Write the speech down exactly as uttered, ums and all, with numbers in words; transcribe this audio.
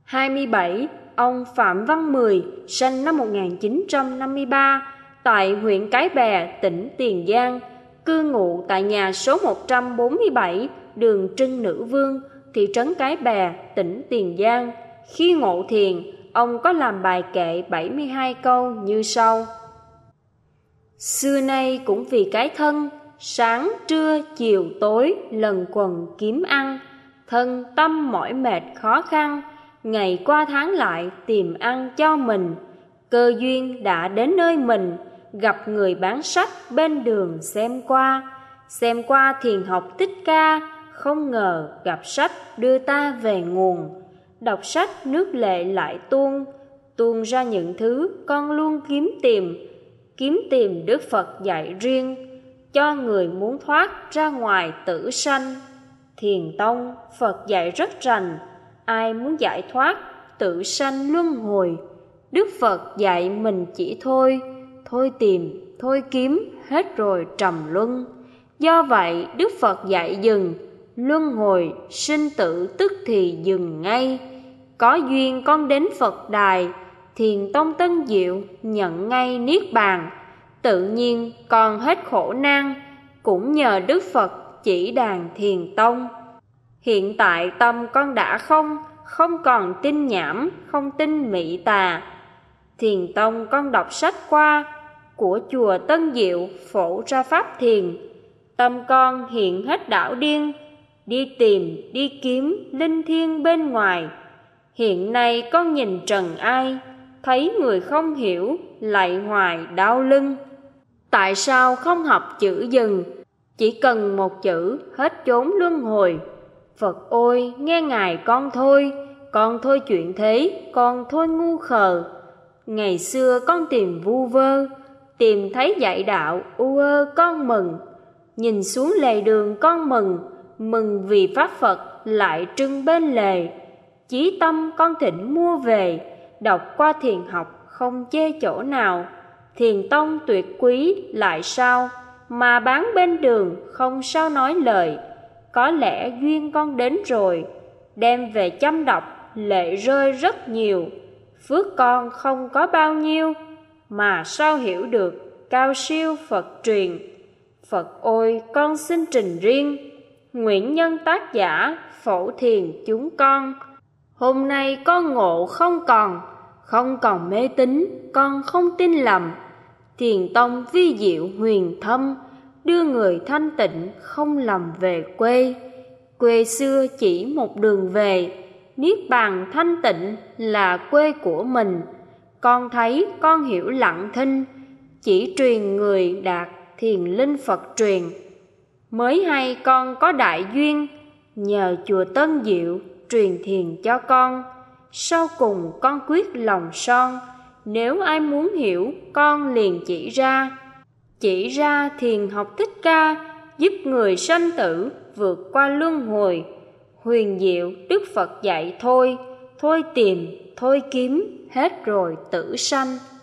hai mươi bảy. Ông Phạm Văn Mười, sinh năm một nghìn chín trăm năm mươi ba, tại huyện Cái Bè, tỉnh Tiền Giang, cư ngụ tại nhà số một trăm bốn mươi bảy đường Trưng Nữ Vương, thị trấn Cái Bè, tỉnh Tiền Giang. Khi ngộ thiền, ông có làm bài kệ bảy mươi hai câu như sau: Xưa nay cũng vì cái thân, sáng trưa chiều tối lần quần kiếm ăn, thân tâm mỏi mệt khó khăn, ngày qua tháng lại tìm ăn cho mình. Cơ duyên đã đến nơi mình, gặp người bán sách bên đường xem qua. Xem qua thiền học Thích Ca, không ngờ gặp sách đưa ta về nguồn. Đọc sách nước lệ lại tuôn, tuôn ra những thứ con luôn kiếm tìm. Kiếm tìm Đức Phật dạy riêng, cho người muốn thoát ra ngoài tử sanh. Thiền tông Phật dạy rất rành, ai muốn giải thoát tử sanh luân hồi. Đức Phật dạy mình chỉ thôi, thôi tìm, thôi kiếm, hết rồi trầm luân. Do vậy Đức Phật dạy dừng, luân hồi sinh tử tức thì dừng ngay. Có duyên con đến Phật đài, Thiền tông Tân Diệu nhận ngay niết bàn. Tự nhiên còn hết khổ nan, cũng nhờ Đức Phật chỉ đàn Thiền tông. Hiện tại tâm con đã không, không còn tin nhảm, không tin mị tà. Thiền tông con đọc sách qua, của chùa Tân Diệu phổ ra pháp thiền. Tâm con hiện hết đảo điên, đi tìm, đi kiếm linh thiêng bên ngoài. Hiện nay con nhìn trần ai, thấy người không hiểu, lạy hoài đau lưng. Tại sao không học chữ dừng, chỉ cần một chữ hết chốn luân hồi. Phật ôi nghe ngài con thôi, con thôi chuyện thế, con thôi ngu khờ. Ngày xưa con tìm vu vơ, tìm thấy dạy đạo u ơ con mừng. Nhìn xuống lề đường con mừng, mừng vì pháp Phật lại trưng bên lề. Chí tâm con thỉnh mua về, đọc qua thiền học không chê chỗ nào. Thiền tông tuyệt quý lại sao, mà bán bên đường không sao nói lời. Có lẽ duyên con đến rồi, đem về chăm đọc lệ rơi rất nhiều. Phước con không có bao nhiêu, mà sao hiểu được cao siêu Phật truyền. Phật ôi con xin trình riêng, nguyện nhân tác giả phổ thiền chúng con. Hôm nay con ngộ không còn, không còn mê tín, con không tin lầm. Thiền tông vi diệu huyền thâm, đưa người thanh tịnh không lầm về quê. Quê xưa chỉ một đường về, niết bàn thanh tịnh là quê của mình. Con thấy con hiểu lặng thinh, chỉ truyền người đạt thiền linh Phật truyền. Mới hay con có đại duyên, nhờ chùa Tân Diệu truyền thiền cho con. Sau cùng con quyết lòng son, nếu ai muốn hiểu con liền chỉ ra. Chỉ ra thiền học Thích Ca, giúp người sanh tử vượt qua luân hồi. Huyền diệu Đức Phật dạy thôi, thôi tìm, thôi kiếm, hết rồi tử sanh.